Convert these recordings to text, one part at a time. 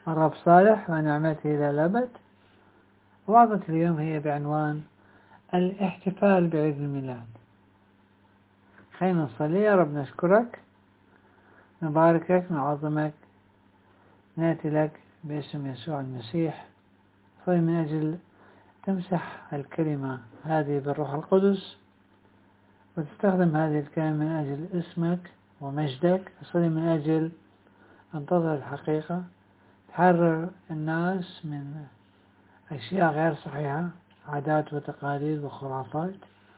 الرب صالح ونعمته إلى الأبد. وعظة اليوم هي بعنوان الاحتفال بعيد الميلاد. خلينا نصلي. يا رب نشكرك، نباركك، نعظمك، نأتي لك باسم يسوع المسيح. صلي من أجل تمسح الكلمة هذه بالروح القدس وتستخدم هذه الكلمة من أجل اسمك ومجدك. صلي من أجل أن تظهر الحقيقة، تحرر الناس من أشياء غير صحيحة، عادات وتقاليد وخرافات،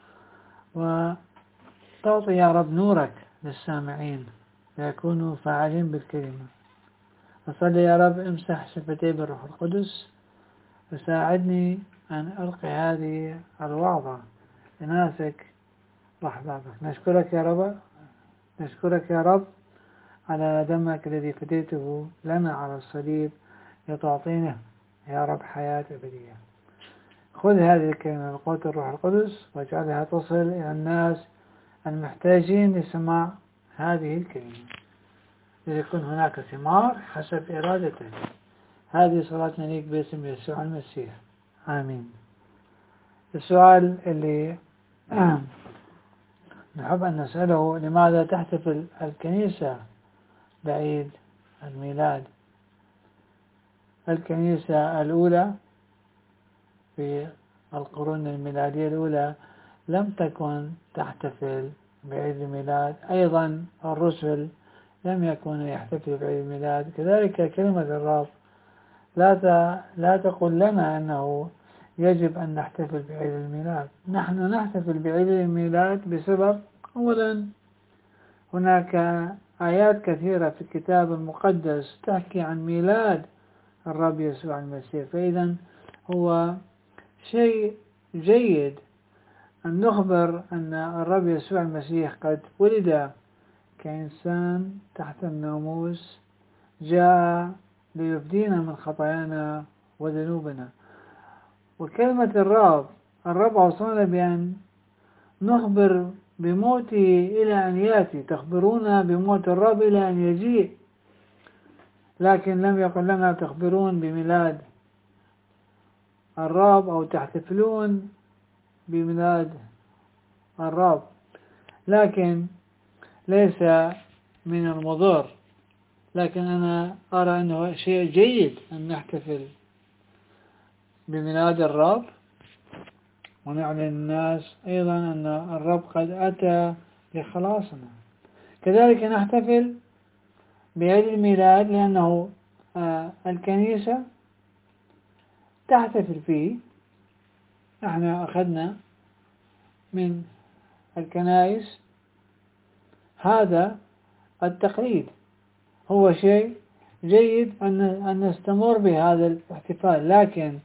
وتعطي يا رب نورك للسامعين ليكونوا فاعلين بالكلمة. أصلي يا رب امسح شفتي بالروح القدس وساعدني أن ألقي هذه الوعظة لناسك وأحبابك. نشكرك يا رب على دمك الذي فديته لنا على الصليب لتعطينا يا رب حياة أبدية. خذ هذه الكلمة بقوة الروح القدس واجعلها تصل إلى الناس المحتاجين لسماع هذه الكلمة، ليكون هناك ثمار حسب إرادتك. هذه صلاتنا ليك باسم يسوع المسيح، آمين. السؤال اللي نحب أن نسأله: لماذا تحتفل الكنيسة بعيد الميلاد؟ الكنيسة الأولى في القرون الميلادية الأولى لم تكن تحتفل بعيد الميلاد، أيضا الرسل لم يكونوا يحتفلوا بعيد الميلاد. كذلك كلمة الرب لا تقول لنا أنه يجب أن نحتفل بعيد الميلاد. نحن نحتفل بعيد الميلاد بسبب: أولا، هناك آيات كثيرة في الكتاب المقدس تحكي عن ميلاد الرب يسوع المسيح، فإذا هو شيء جيد أن نخبر أن الرب يسوع المسيح قد ولد كإنسان تحت الناموس، جاء ليفدينا من خطايانا وذنوبنا. وكلمة الرب أوصانا بأن نخبر بموته إلى أن يأتي. تخبرون بموت الرب إلى أن يجيء، لكن لم يقل لنا تخبرون بميلاد الرب أو تحتفلون بميلاد الرب. لكن ليس من المضر، لكن أنا أرى أنه شيء جيد أن نحتفل بميلاد الرب ونعلن الناس أيضا أن الرب قد أتى لخلاصنا. كذلك نحتفل بعيد الميلاد لأنه الكنيسة تحتفل فيه. نحن أخذنا من الكنائس هذا التقليد. هو شيء جيد أن نستمر بهذا الاحتفال، لكن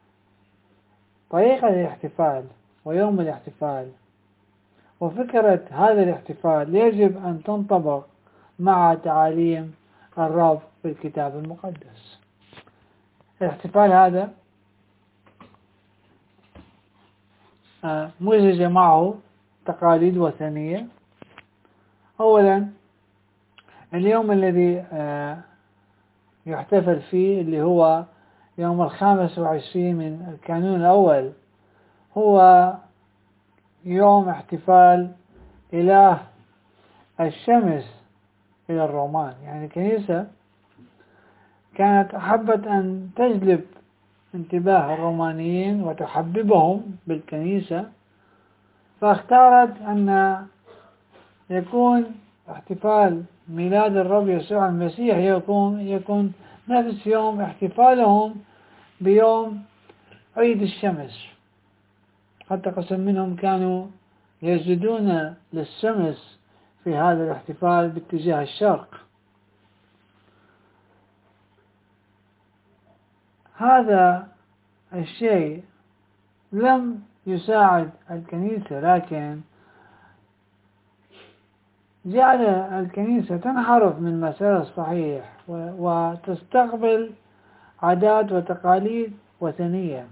طريقة الاحتفال ويوم الاحتفال وفكرة هذا الاحتفال يجب أن تنطبق مع تعاليم الرب في الكتاب المقدس. الاحتفال هذا مزج معه تقاليد وثنية. أولا، اليوم الذي يحتفل فيه اللي هو يوم 25 من الكانون الأول هو يوم احتفال إله الشمس إلى الرومان. يعني الكنيسة كانت أحبت أن تجلب انتباه الرومانيين وتحببهم بالكنيسة، فاختارت أن يكون احتفال ميلاد الرب يسوع المسيح يكون نفس يوم احتفالهم بيوم عيد الشمس. حتى قسم منهم كانوا يسجدون للشمس في هذا الاحتفال باتجاه الشرق. هذا الشيء لم يساعد الكنيسة، لكن جعل الكنيسة تنحرف من المسار الصحيح وتستقبل عادات وتقاليد وثنية.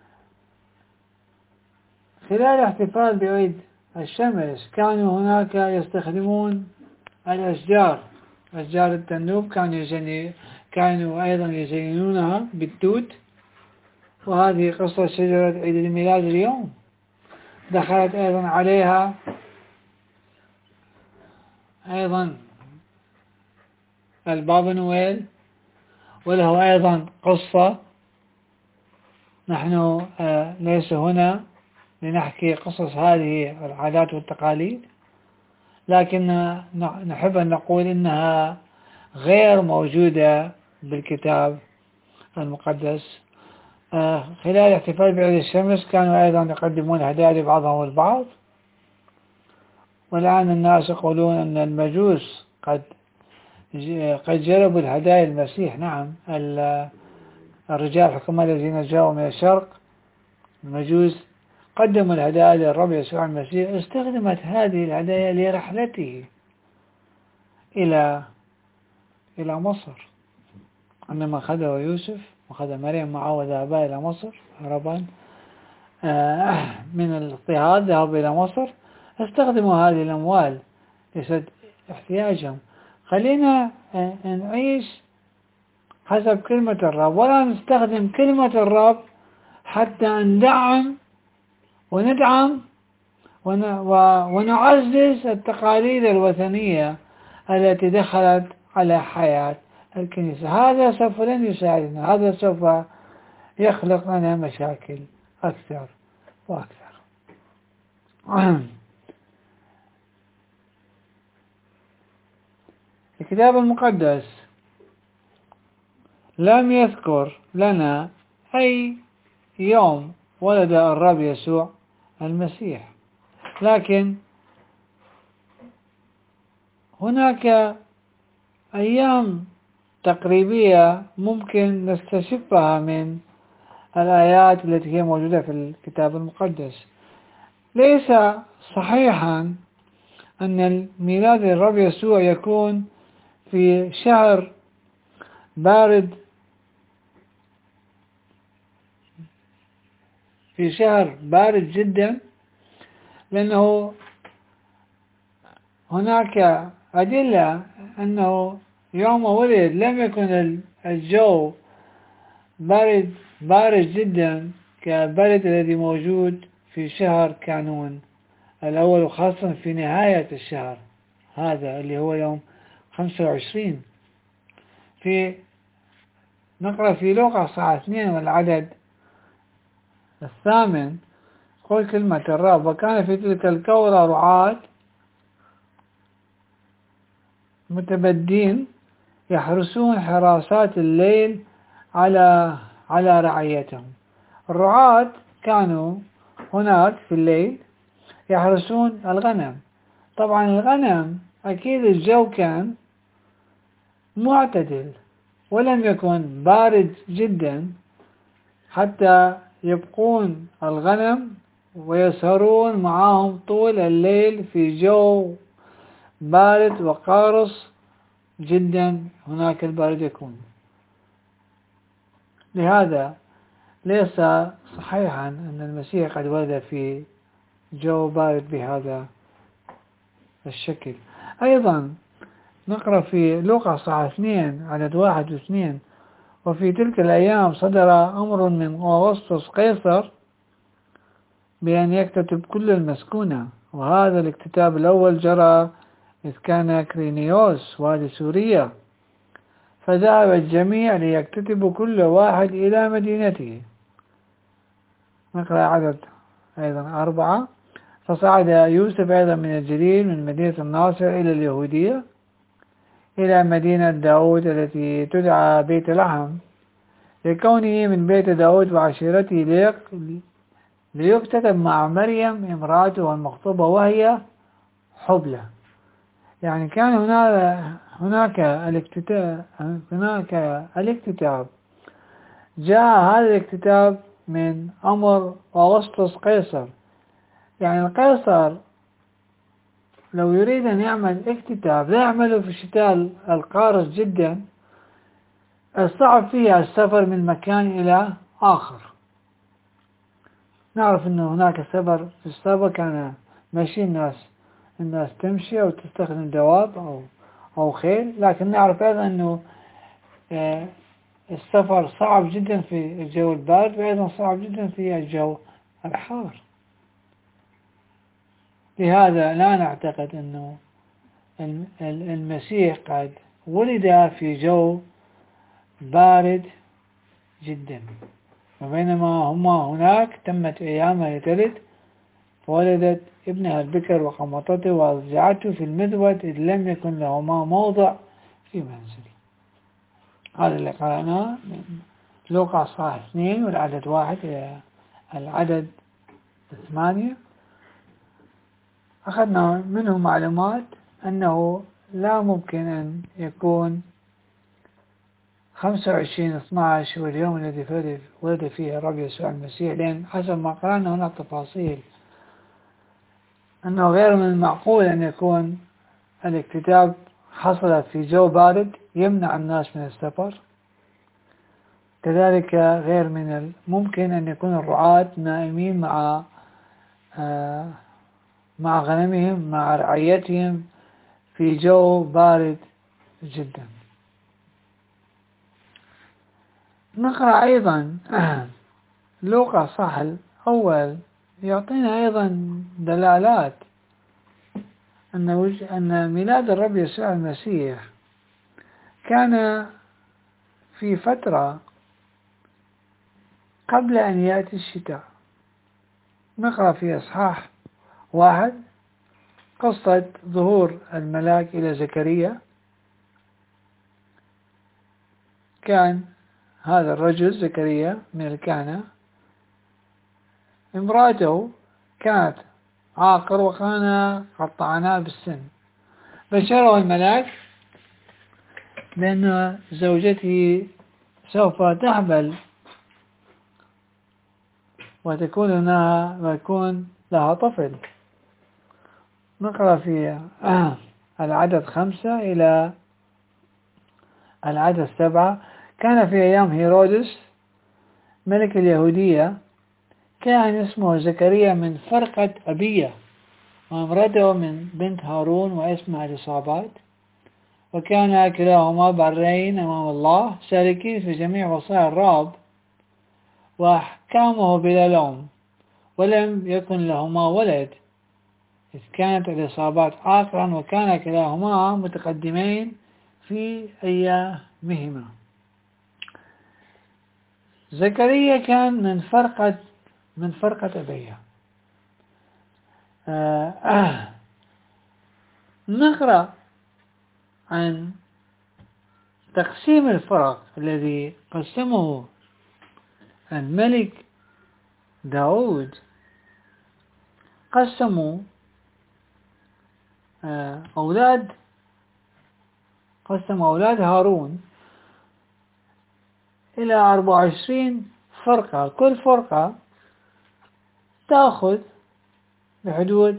خلال الاحتفال بعيد الشمس كانوا هناك يستخدمون الأشجار، أشجار التنوب، كانوا كانوا أيضا يزينونها بالتوت. وهذه قصة شجرة عيد الميلاد اليوم دخلت أيضا عليها أيضا البابا نويل، وله أيضا قصة. نحن ليس هنا لنحكي قصص هذه العادات والتقاليد، لكن نحب أن نقول إنها غير موجودة بالكتاب المقدس. خلال الاحتفال بعيد الشمس كانوا أيضا يقدمون هدايا لبعضهم البعض، والآن الناس يقولون أن المجوس قد جلبوا الهدايا المسيح. نعم، الرجال الحكماء الذين جاءوا من الشرق، المجوس، قدموا الهدايا للرب يسوع المسيح. استخدمت هذه الهدايا لرحلته إلى مصر، عندما أخذه يوسف وأخذ مريم معه وذهبا إلى مصر هربا من الاضطهاد، ذهبوا إلى مصر، استخدموا هذه الأموال لسد احتياجهم. خلينا نعيش حسب كلمة الرب، ولا نستخدم كلمة الرب حتى ندعم وندعم ونعزز التقاليد الوثنية التي دخلت على حياة الكنيسة. هذا سوف لن يساعدنا، هذا سوف يخلق لنا مشاكل أكثر وأكثر. الكتاب المقدس لم يذكر لنا أي يوم ولد الرب يسوع المسيح، لكن هناك أيام تقريبية ممكن نستشفها من الآيات التي هي موجودة في الكتاب المقدس. ليس صحيحا أن الميلاد الرب يسوع يكون في شهر بارد، جدا، لأنه هناك أدلة أنه يوم ولد لم يكن الجو بارد جدا كالبرد الذي موجود في شهر كانون الأول، وخاصة في نهاية الشهر هذا اللي هو يوم 25. نقرأ في لوقا صحاح 2 والعدد 8، قل كلمة الرب: وكان في تلك الكورة رعاة متبدين يحرسون حراسات الليل على رعيتهم. الرعاة كانوا هناك في الليل يحرسون الغنم. طبعا الغنم أكيد الجو كان معتدل ولم يكن بارد جدا حتى يبقون الغنم ويسهرون معهم طول الليل في جو بارد وقارس جدا. هناك البارد يكون، لهذا ليس صحيحا أن المسيح قد ولد في جو بارد بهذا الشكل. أيضا نقرأ في لوقا صحاح 2 عدد 1 و2: وفي تلك الأيام صدر أمر من أغسطس قيصر بأن يكتتب كل المسكونة، وهذا الاكتتاب الأول جرى إذ كان كرينيوس والي سوريا، فذهب الجميع ليكتتبوا كل واحد إلى مدينته. نقرأ عدد أيضا 4: فصعد يوسف أيضا من الجليل من مدينة الناصر إلى اليهودية إلى مدينة داود التي تدعى بيت لحم، لكونه من بيت داود وعشيرته، ليكتتب مع مريم امرأته المخطوبة وهي حبلى. يعني كان هناك الاكتتاب. جاء هذا الاكتتاب من أمر أغسطس قيصر. يعني القيصر لو يريد أن يعمل اكتتاب لا يعمله في الشتاء القارس جدا الصعب فيه السفر من مكان إلى آخر. نعرف أنه هناك سفر في السابق كان ماشي الناس تمشي أو تستخدم دواب أو خيل، لكن نعرف أيضا أنه السفر صعب جدا في الجو البارد، وأيضا صعب جدا في الجو الحار. لهذا لا نعتقد أنه المسيح قد ولد في جو بارد جدا، وبينما هما هناك تمت أيامها لتلد، فولدت ابنها البكر وقمطته وأضجعته في المذود إذ لم يكن لهما موضع في منزله. هذا اللي قرأناه من لوقا صح 2 والعدد 1 إلى العدد 8. أخذنا منه معلومات أنه لا ممكن أن يكون 25/12 هو اليوم الذي ولد فيه الرب يسوع المسيح، لأن حسب ما قرأنا هناك تفاصيل أنه غير من المعقول أن يكون الاكتتاب حصل في جو بارد يمنع الناس من السفر. كذلك غير من الممكن أن يكون الرعاة نائمين مع غنمهم مع رعيتهم في جو بارد جدا. نقرأ أيضا لوقا صح الأول يعطينا أيضا دلالات أن ميلاد الرب يسوع المسيح كان في فترة قبل أن يأتي الشتاء. نقرأ في إصحاح 1 قصة ظهور الملاك إلى زكريا. كان هذا الرجل زكريا من الكهنة، امرأته كانت عاقر وكان قد طعنها بالسن، بشره الملاك بأن زوجته سوف تحبل ويكون لها طفل. نقرأ في العدد 5 إلى العدد 7. كان في أيام هيرودس ملك اليهودية كان اسمه زكريا من فرقة أبية، وامرأته من بنت هارون واسمها إليصابات، وكان كلاهما برين أمام الله سالكين في جميع وصايا الرب وأحكامه بلا لوم، ولم يكن لهما ولد، إذ كانت إليصابات عاقرا وكان كلاهما متقدمين في أيامهما. زكريا كان من فرقة أبية. نقرأ عن تقسيم الفرق الذي قسمه الملك داود. قسموا أولاد هارون إلى 24 فرقة، كل فرقة تأخذ بحدود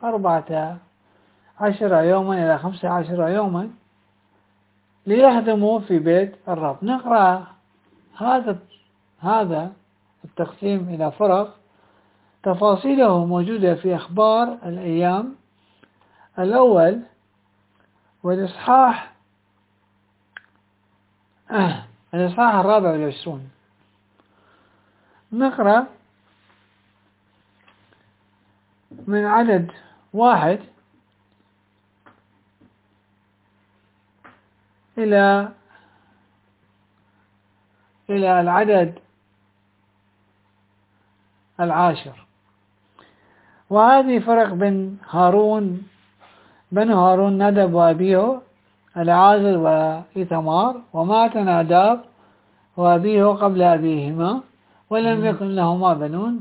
14 يوما إلى 15 يوما ليخدموا في بيت الرب. نقرأ هذا التقسيم إلى فرق، تفاصيله موجودة في أخبار الأيام الأول والإصحاح 24. نقرأ من عدد 1 إلى العدد 10. وهذه فرق بنو هارون ندب وأبيه العازر وإيثمار، ومات ناداب وأبيه قبل أبيهما ولم يكن لهما بنون،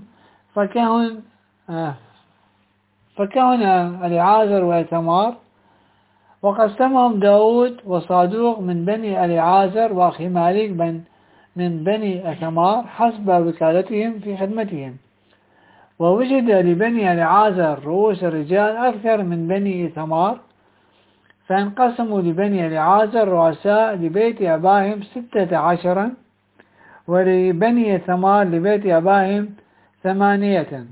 فكهن العازر وإيثمار، وقسمهم داود وصادوق من بني العازر وأخيمالك من بني إيثمار حسب وكالتهم في خدمتهم. ووجد لبني العازر رؤوس الرجال أكثر من بني إيثمار، فانقسموا لبني العازر رؤساء لبيت أباهم 16، ولبني ثمار لبيت أباهم 8.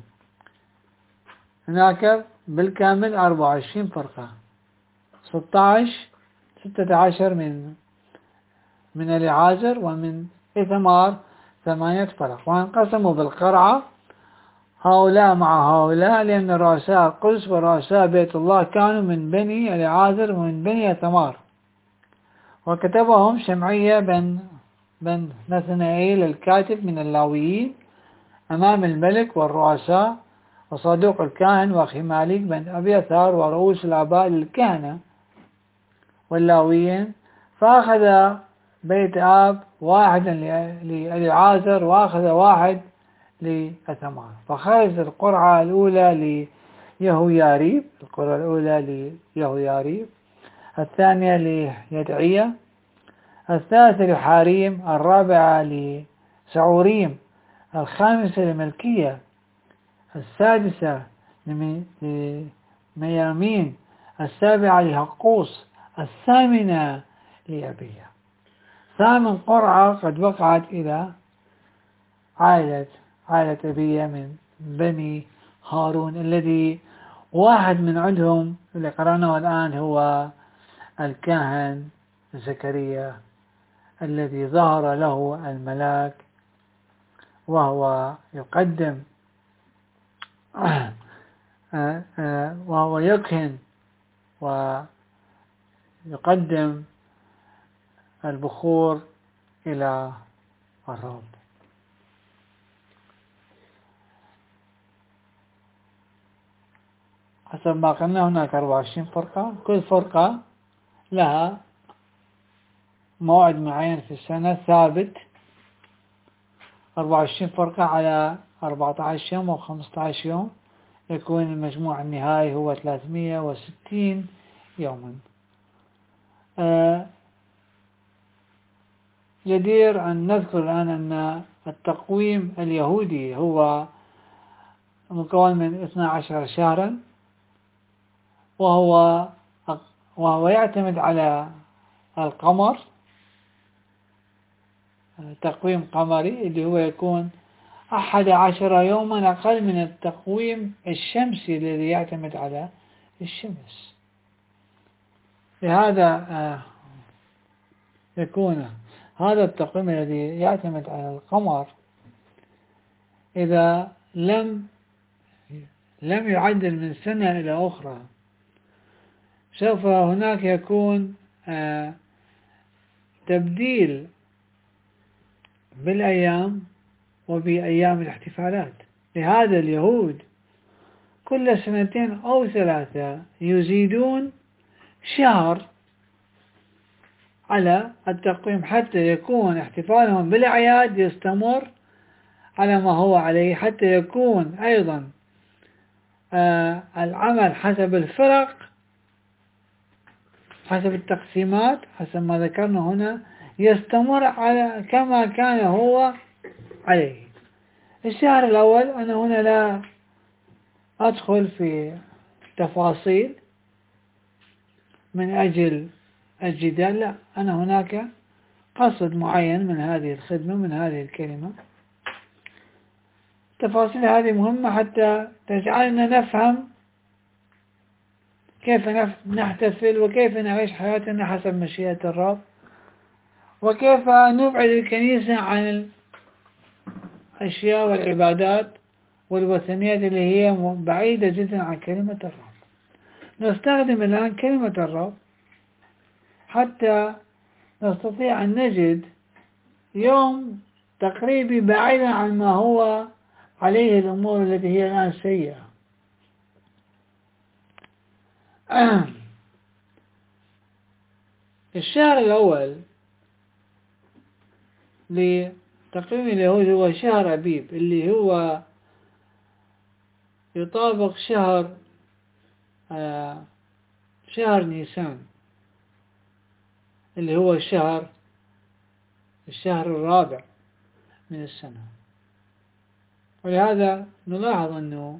هناك بالكامل 24 فرقة، 16 من من العازر ومن إثمار 8 فرق، وانقسموا بالقرعة هؤلاء مع هؤلاء، لأن رؤساء القدس ورؤساء بيت الله كانوا من بني العازر ومن بني إثمار. وكتبهم شمعية بن نثنائيل الكاتب من اللاويين أمام الملك والرؤساء، وصدوق الكاهن، وخماليك بن أبيثار، ورؤوس الآباء للكهنة واللاويين. فأخذ بيت آب واحدا لأليعازر، وأخذ واحد لأثمار. فخرج القرعة الأولى ليهوياريب، القرعة الأولى ليهوياريب، الثانية ليدعية، الثالثة لحاريم، الرابعة لسعوريم، الخامسة لملكية، السادسة لميامين، السابعة لهقوس، الثامنة لأبية. ثامن قرعة قد وقعت إلى عائلة أبية من بني هارون، الذي واحد من عندهم اللي قرأناه الآن هو الكاهن زكريا، الذي ظهر له الملاك وهو يقدم وهو يكهن ويقدم البخور إلى الرب. حسب ما قلنا هناك 24 فرقة، كل فرقة لها موعد معين في السنة ثابت، 24 فرقة على 14 يوم أو 15 يوم، يكون المجموع النهائي هو 360 يوما. جدير أن نذكر الآن أن التقويم اليهودي هو مكون من 12 شهرا، وهو يعتمد على القمر، تقويم قمري، اللي هو يكون 11 يوما أقل من التقويم الشمسي الذي يعتمد على الشمس. لهذا يكون هذا التقويم الذي يعتمد على القمر إذا لم يعدل من سنة إلى أخرى، سوف هناك يكون تبديل بالأيام وبأيام الاحتفالات. لهذا اليهود كل 2 أو 3 يزيدون شهر على التقويم، حتى يكون احتفالهم بالأعياد يستمر على ما هو عليه، حتى يكون أيضا العمل حسب الفرق، حسب التقسيمات، حسب ما ذكرنا هنا، يستمر على كما كان هو عليه. الشهر الأول أنا هنا لا أدخل في تفاصيل من أجل الجدال، لا، أنا هناك قصد معين من هذه الخدمة، من هذه الكلمة. التفاصيل هذه مهمة حتى تجعلنا نفهم كيف نحتفل، وكيف نعيش حياتنا حسب مشيئة الرب، وكيف نبعد الكنيسة عن الأشياء والعبادات والوثنيات اللي هي بعيدة جدا عن كلمة الرب. نستخدم الآن كلمة الرب حتى نستطيع أن نجد يوم تقريبي بعيدا عن ما هو عليه الأمور التي هي الآن سيئة. الشهر الأول لتقويم اليهود هو شهر أبيب، اللي هو يطابق شهر نيسان، اللي هو الشهر الرابع من السنة. ولهذا نلاحظ أنه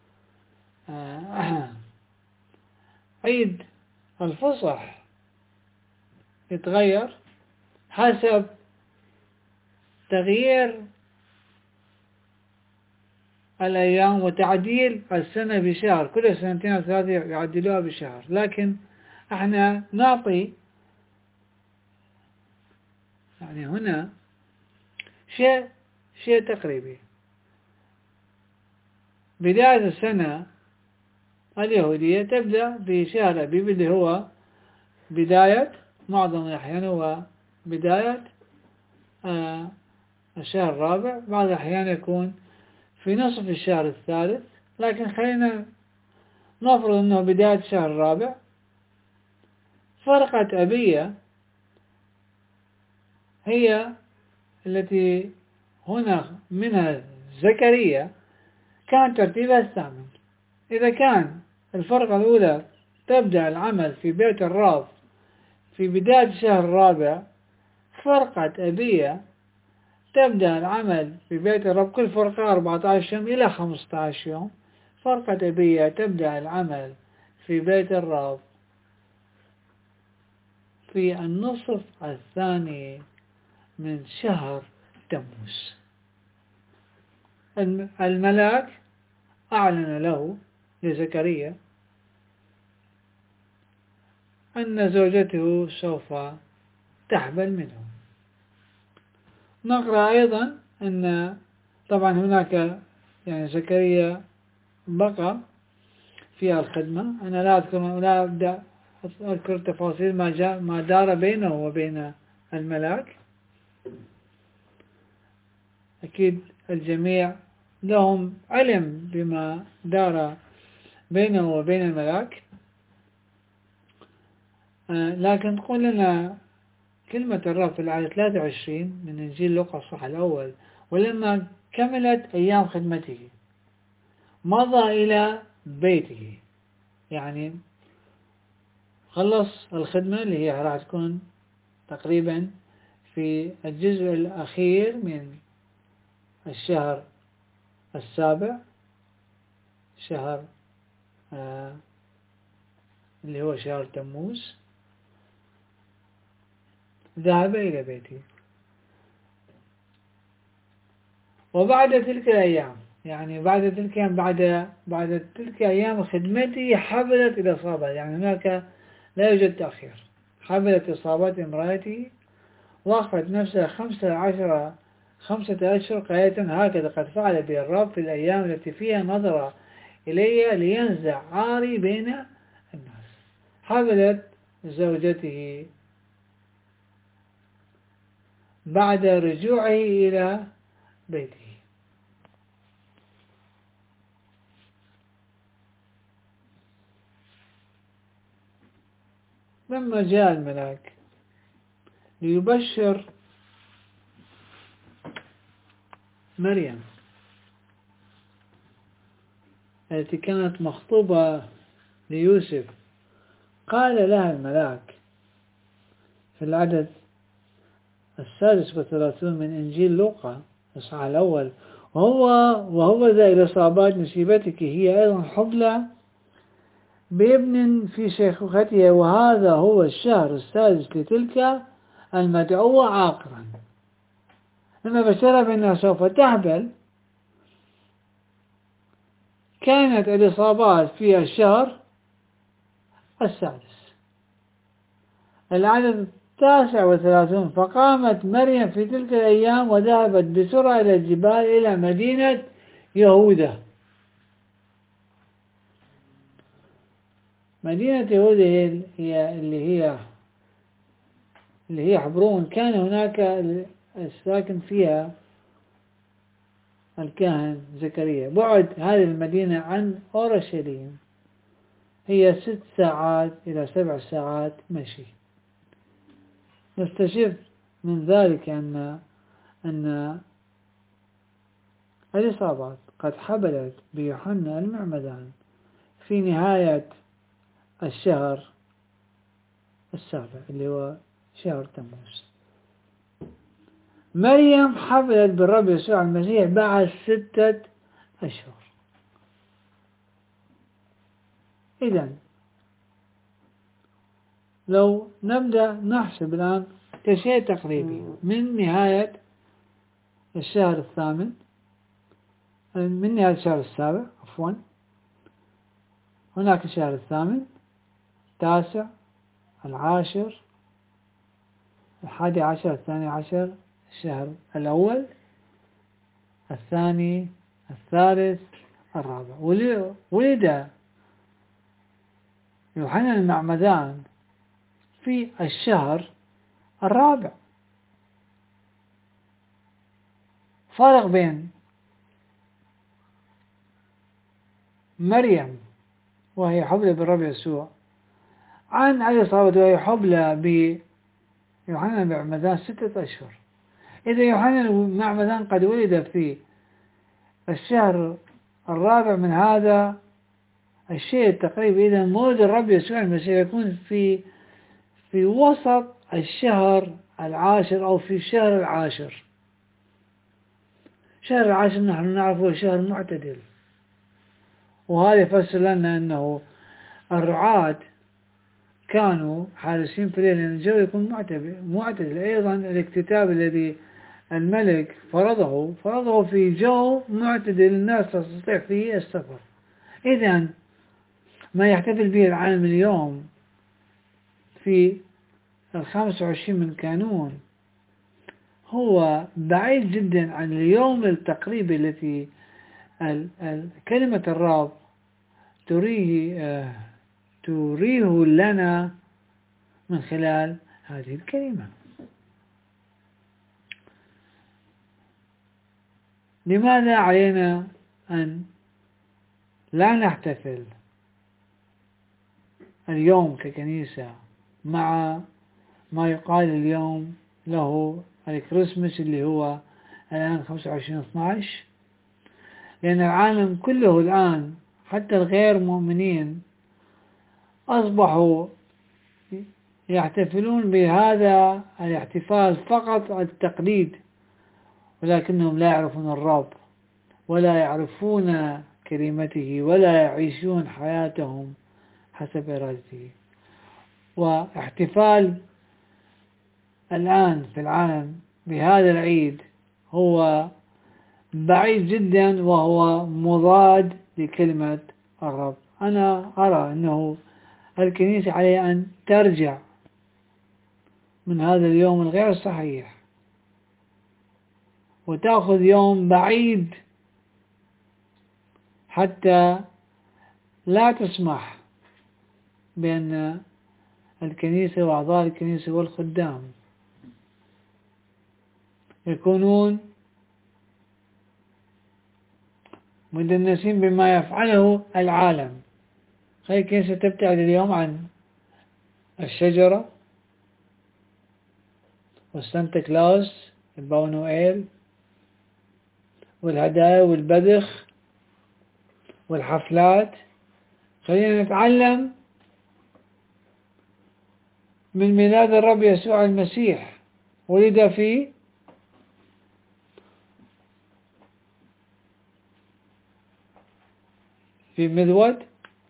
عيد الفصح يتغير حسب تغيير الأيام وتعديل السنة بشهر، كل 2 أو 3 يعدلوها بشهر، لكن احنا نعطي يعني هنا شيء تقريبي. بداية السنة اليهودية تبدأ بشهر أبيب اللي هو بداية، معظم الأحيان هو بداية الشهر الرابع، بعض الأحيان يكون في نصف الشهر الثالث، لكن خلينا نفرض أنه بداية الشهر الرابع. فرقة أبية هي التي هنا منها زكريا كان ترتيبها الثامن. إذا كان الفرقة الأولى تبدأ العمل في بيت الرب في بداية الشهر الرابع، فرقة أبية تبدأ العمل في بيت الرب كل فرقة 14 يوم إلى 15 يوم. فرقة أبية تبدأ العمل في بيت الرب في النصف الثاني من شهر تموز. الملاك أعلن له لزكريا أن زوجته سوف تحبل منه. نقرأ أيضا أن طبعا هناك يعني زكريا بقى في الخدمة. أنا لا أبدأ أذكر تفاصيل ما دار بينه وبين الملاك. أكيد الجميع لهم علم بما دار بينه وبين الملاك، لكن تقول لنا كلمة الرب في الآية 23 من إنجيل لوقا الصح الأول: ولما كملت أيام خدمته مضى إلى بيته. يعني خلص الخدمة اللي هي راح تكون تقريبا في الجزء الأخير من الشهر السابع، شهر اللي هو شهر تموز، ذهب إلى بيته. وبعد تلك الأيام، يعني بعد تلك أيام خدمته حبلت إلى إصابة. يعني هناك لا يوجد تأخير. حبلت إصابة امرأته وأخذت نفسها 15 أشهر قاية: هكذا قد فعل بي الرب في الأيام التي فيها نظر إلي لينزع عاري بين الناس. حبلت زوجته بعد رجوعه إلى بيته. لما جاء الملاك ليبشر مريم التي كانت مخطوبة ليوسف، قال لها الملاك في العدد 36 من إنجيل لوقا الإصحاح الأول: وهو ذا إلى إصابات نسيبتك هي أيضا حبلى بابن في شيخوختها، وهذا هو الشهر السادس لتلك المدعوة عاقرا. لما بشرها بأنها سوف تحبل كانت الإصابات في الشهر السادس. العدد 39: فقامت مريم في تلك الأيام وذهبت بسرعة إلى الجبال إلى مدينة يهوذا. مدينة يهوذا هي اللي هي حبرون. كان هناك الساكن فيها الكاهن زكريا. بعد هذه المدينة عن أورشليم هي 6 ساعات إلى 7 ساعات مشي. نستشف من ذلك أن الإصابات قد حبلت بيوحنا المعمدان في نهاية الشهر السابع اللي هو شهر تموز. مريم حبلت بالرب يسوع المسيح بعد 6 أشهر. إذن لو نبدأ نحسب الآن كشيء تقريبي من نهاية الشهر الثامن، من نهاية الشهر السابع عفوا، هناك الشهر الثامن، 9، 10، 11 12 الشهر الأول الثاني الثالث الرابع. ولد يوحنا المعمدان في الشهر الرابع. فرق بين مريم وهي حبلى بالرب يسوع عن علي صلوات وهي حبلى بيوحنا المعمدان 6 أشهر. إذا يوحنا المعمدان قد ولد في الشهر الرابع من هذا الشيء التقريبي، إذا مولد الرب يسوع المسيح يكون في وسط الشهر العاشر أو في الشهر العاشر. شهر العاشر نحن نعرفه شهر معتدل، وهذا يفسر لنا أنه الرعاة كانوا حارسين في الليل لأن الجو يكون معتدل. أيضا الاكتتاب الذي الملك فرضه في جو معتدل الناس تستطيع فيه السفر. إذا ما يحتفل به العالم اليوم في 25 من كانون هو بعيد جدا عن اليوم التقريبي التي كلمة الرب تريه لنا من خلال هذه الكلمة. لماذا علينا أن لا نحتفل اليوم ككنيسة مع ما يقال اليوم له الكريسماس اللي هو الآن 25/12؟ لأن العالم كله الآن حتى الغير مؤمنين أصبحوا يحتفلون بهذا الاحتفال فقط التقليد، ولكنهم لا يعرفون الرب ولا يعرفون كلمته ولا يعيشون حياتهم حسب إرادته. واحتفال الآن في العالم بهذا العيد هو بعيد جدا وهو مضاد لكلمة الرب. أنا أرى أنه الكنيسة عليها أن ترجع من هذا اليوم الغير صحيح وتأخذ يوم بعيد حتى لا تسمح بأن الكنيسة وأعضاء الكنيسة والخدام يكونون مدنسين بما يفعله العالم. هذه الكنيسة تبتعد اليوم عن الشجرة والسانتا كلاوس البابا نويل والهدايا والبذخ والحفلات. خلينا نتعلم من ميلاد الرب يسوع المسيح. ولد في مذود،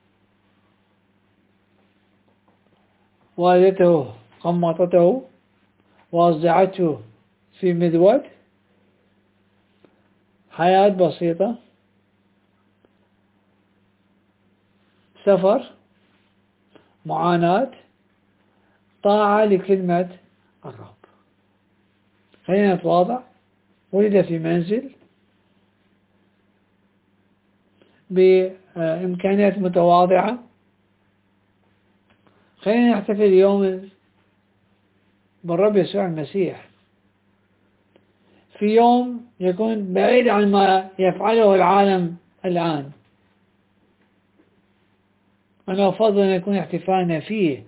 والدته قمطته وأصدعته في مذود. حياة بسيطة، سفر، معاناة، طاعة لكلمة الرب. خلينا نتواضع. ولد في منزل بإمكانيات متواضعة. خلينا نحتفل اليوم بالرب يسوع المسيح في يوم يكون بعيد عن ما يفعله العالم الآن. أنا أفضل أن يكون احتفالنا فيه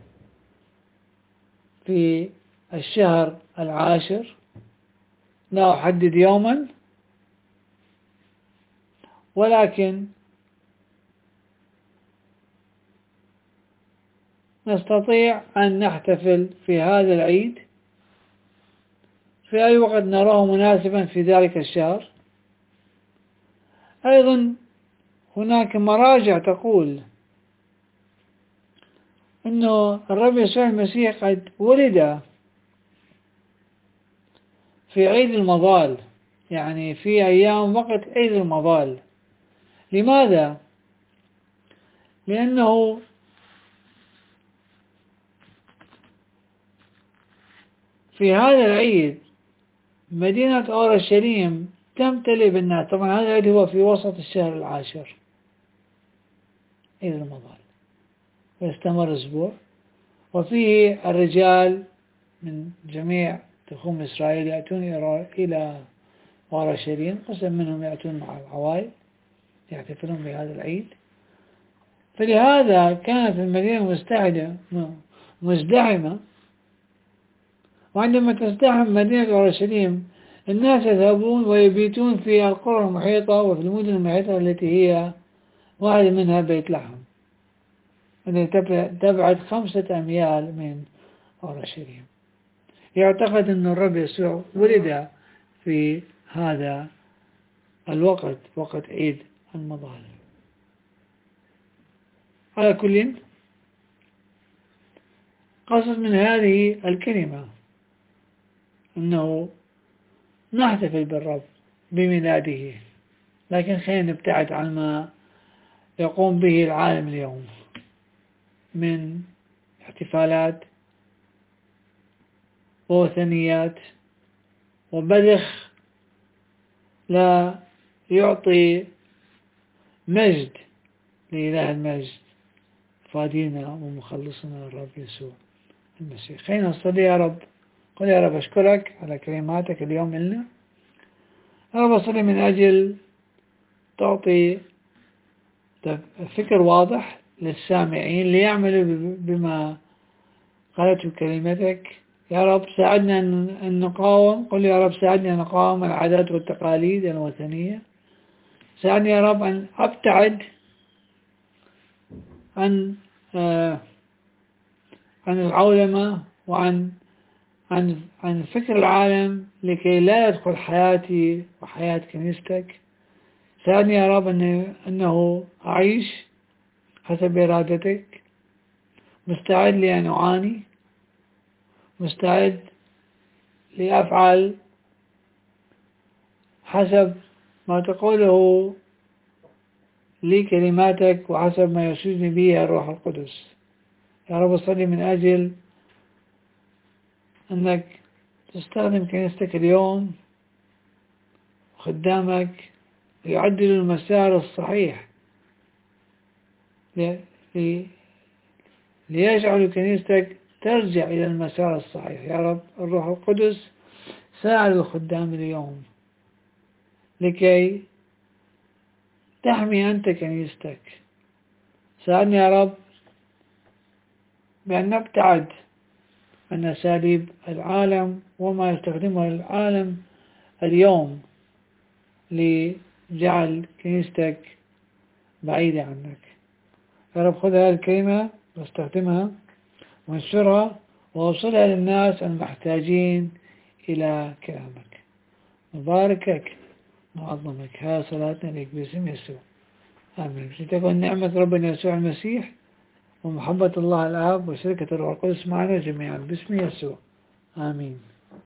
في الشهر العاشر. لا أحدد يوما، ولكن نستطيع أن نحتفل في هذا العيد في أي وقت نراه مناسبا في ذلك الشهر. أيضا هناك مراجع تقول أنه الرب يسوع المسيح قد ولد في عيد المظال، يعني في أيام وقت عيد المظال. لماذا؟ لأنه في هذا العيد مدينة أورشليم تمتلئ بالناس. طبعا هذا العيد هو في وسط الشهر العاشر، عيد رمضان، ويستمر أسبوع، وفيه الرجال من جميع تخوم إسرائيل يأتون إلى أورشليم، قسم منهم يأتون مع العوائل يحتفلون بهذا العيد. فلهذا كانت المدينة مزدحمة. وعندما تزدحم مدينة أورشليم الناس يذهبون ويبيتون في القرى المحيطة وفي المدن المحيطة التي هي واحدة منها بيت لحم التي تبعد 5 أميال من أورشليم. يعتقد أن الرب يسوع ولد في هذا الوقت، وقت عيد المظال. على كل قصد من هذه الكلمة أنه نحتفل بالرب بميلاده، لكن خلينا نبتعد عن ما يقوم به العالم اليوم من احتفالات ووثنيات وبذخ لا يعطي مجد لإله المجد فادينا ومخلصنا الرب يسوع المسيح. خلينا نصلي. يا رب، قل يا رب أشكرك على كلماتك اليوم لنا. يا رب أصلي من أجل تعطي فكر واضح للسامعين ليعملوا بما قالته كلمتك. يا رب ساعدنا أن نقاوم. قل يا رب ساعدني أن نقاوم العادات والتقاليد الوثنية. ساعدني يا رب أن أبتعد عن العولمة وعن فكر العالم لكي لا يدخل حياتي وحياة كنيستك. ساعدني يا رب أنه أعيش حسب إرادتك، مستعد لأن أعاني، مستعد لأفعل حسب ما تقوله لي كلماتك وحسب ما يرشدني به الروح القدس. يا رب أصلي من أجل أنك تستخدم كنيستك اليوم خدامك ليعدلوا المسار الصحيح، ليجعلوا كنيستك ترجع إلى المسار الصحيح. يا رب الروح القدس ساعد الخدام اليوم لكي تحمي أنت كنيستك. ساعدني يا رب بأن نبتعد عن أساليب العالم وما يستخدمه العالم اليوم لجعل كنيستك بعيدة عنك. يا رب خذ هذه الكلمة واستخدمها وانشرها ووصلها للناس المحتاجين إلى كلامك. نباركك نعظمك. هذا صلاتنا لك باسم يسوع، آمين. لتكن نعمة ربنا يسوع المسيح ومحبة الله الآب وشركة الروح القدس معنا جميعا باسم يسوع، آمين.